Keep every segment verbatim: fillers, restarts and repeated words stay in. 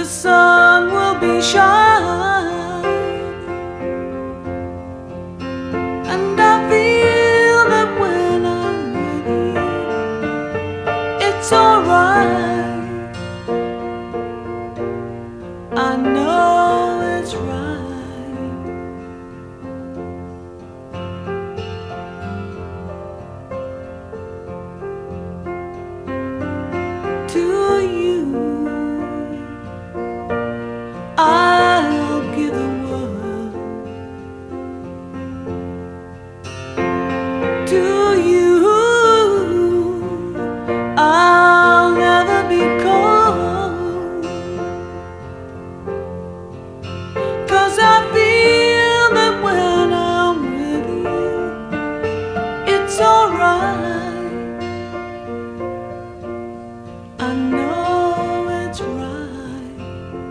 sun will be shining, and I feel that when I'm with you, it's alright. I know it's right. To you, I'll give the world. To you, I'll never be cold, 'cause I feel that when I'm with you, it's alright. I know it's right.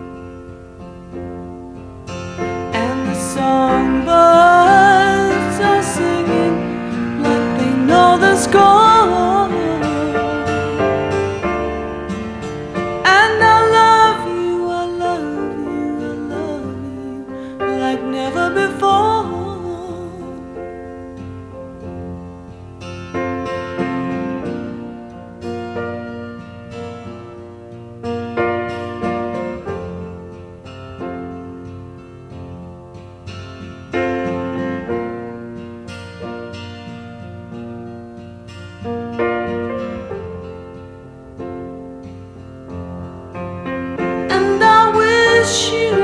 And the songbirds are singing like they know the score. And I love you, I love you, I love you like never before. And I wish you